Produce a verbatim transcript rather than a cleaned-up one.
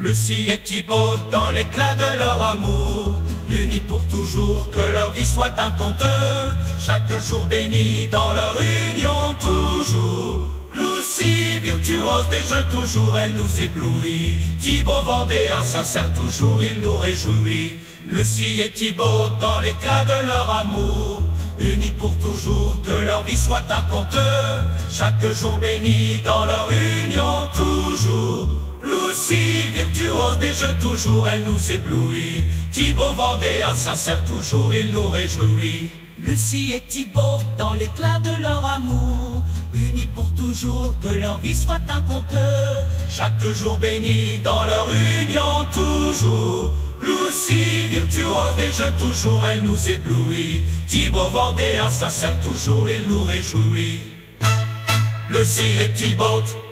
Lucie et Thibaut dans l'éclat de leur amour, unis pour toujours, que leur vie soit un conte, chaque jour béni dans leur union toujours. Lucie, virtuose des jeux toujours, elle nous éblouit. Thibaut vendéen, sincère toujours, il nous réjouit. Lucie et Thibaut dans l'éclat de leur amour, unis pour toujours, que leur vie soit un conte, chaque jour béni dans leur union toujours. Lucie, virtuose des jeux toujours, elle nous éblouit. Thibaut vendéen, sincère toujours, il nous réjouit. Lucie et Thibaut dans l'éclat de leur amour, unis pour toujours, que leur vie soit un conte, chaque jour béni dans leur union toujours. Lucie, virtuose des jeux toujours, elle nous éblouit. Thibaut vendéen, sincère toujours, il nous réjouit. Lucie et Thibaut